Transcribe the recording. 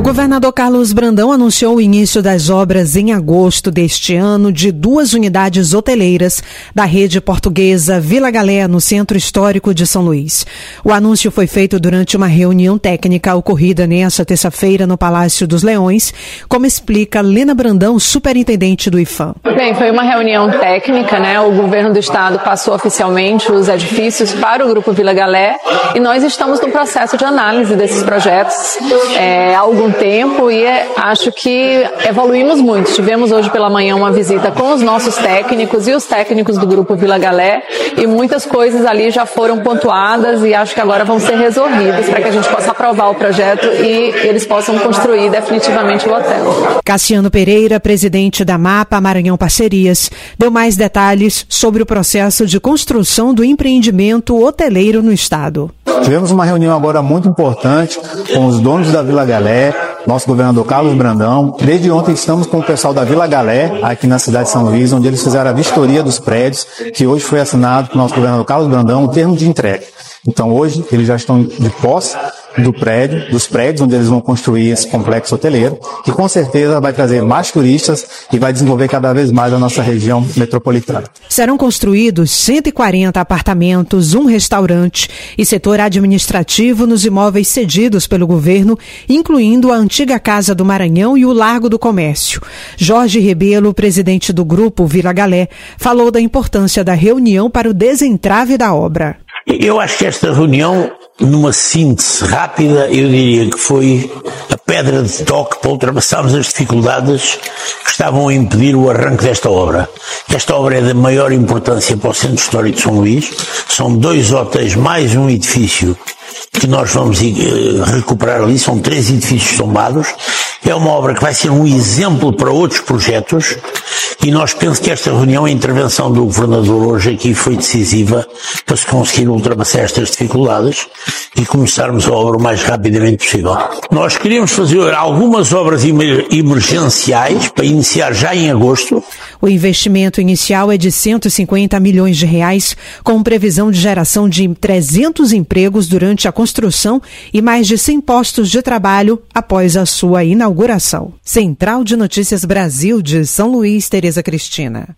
governador Carlos Brandão anunciou o início das obras em agosto deste ano de 2 unidades hoteleiras da rede portuguesa Vila Galé, no Centro Histórico de São Luís. O anúncio foi feito durante uma reunião técnica ocorrida nesta terça-feira no Palácio dos Leões, como explica Lena Brandão, superintendente do IPHAN. Bem, foi uma reunião técnica, né? O governo do estado passou oficialmente os edifícios para o Grupo Vila Galé e nós estamos no processo de análise desses projetos há algum tempo e acho que evoluímos muito. Tivemos hoje pela manhã uma visita com os nossos técnicos e os técnicos do Grupo Vila Galé e muitas coisas ali já foram pontuadas e acho que agora vão ser resolvidas para que a gente possa aprovar o projeto e eles possam construir definitivamente o hotel. Cassiano Pereira, presidente da MAPA Maranhão Parcerias, deu mais detalhes sobre o processo de construção do empreendimento hoteleiro no estado. Tivemos uma reunião agora muito importante com os donos da Vila Galé, nosso governador Carlos Brandão. Desde ontem estamos com o pessoal da Vila Galé, aqui na cidade de São Luís, onde eles fizeram a vistoria dos prédios, que hoje foi assinado pelo nosso governador Carlos Brandão o termo de entrega. Então hoje eles já estão de posse dos prédios onde eles vão construir esse complexo hoteleiro, que com certeza vai trazer mais turistas e vai desenvolver cada vez mais a nossa região metropolitana. Serão construídos 140 apartamentos, um restaurante e setor administrativo nos imóveis cedidos pelo governo, incluindo a antiga Casa do Maranhão e o Largo do Comércio. Jorge Rebelo, presidente do Grupo Vila Galé, falou da importância da reunião para o desentrave da obra. Eu acho que esta reunião, numa síntese rápida, eu diria que foi a pedra de toque para ultrapassarmos as dificuldades que estavam a impedir o arranque desta obra. Esta obra é de maior importância para o Centro Histórico de São Luís. São 2 hotéis mais um edifício que nós vamos recuperar ali. São 3 edifícios tombados. É uma obra que vai ser um exemplo para outros projetos e nós penso que esta reunião, a intervenção do governador hoje aqui foi decisiva para se conseguir ultrapassar estas dificuldades e começarmos a obra o mais rapidamente possível. Nós queríamos fazer algumas obras emergenciais para iniciar já em agosto. O investimento inicial é de R$150 milhões, com previsão de geração de 300 empregos durante a construção e mais de 100 postos de trabalho após a sua inauguração. Central de Notícias Brasil de São Luís, Tereza Cristina.